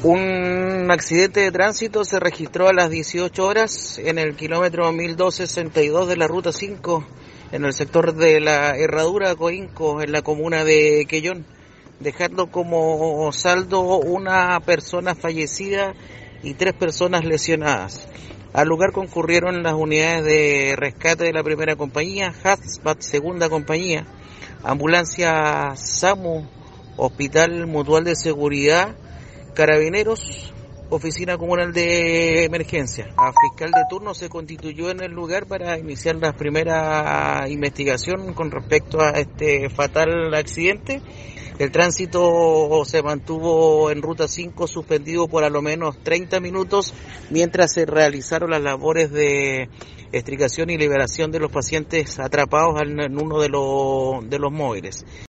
Un accidente de tránsito se registró a las 18 horas en el kilómetro 1262 de la ruta 5, en el sector de la Herradura Coinco, en la comuna de Quellón, dejando como saldo una persona fallecida y 3 personas lesionadas. Al lugar concurrieron las unidades de rescate de la primera compañía, HAZMAT segunda compañía, ambulancia SAMU, Hospital Mutual de Seguridad, Carabineros, Oficina Comunal de Emergencia. El fiscal de turno se constituyó en el lugar para iniciar la primera investigación con respecto a este fatal accidente. El tránsito se mantuvo en ruta 5 suspendido por a lo menos 30 minutos mientras se realizaron las labores de extricación y liberación de los pacientes atrapados en uno de los móviles.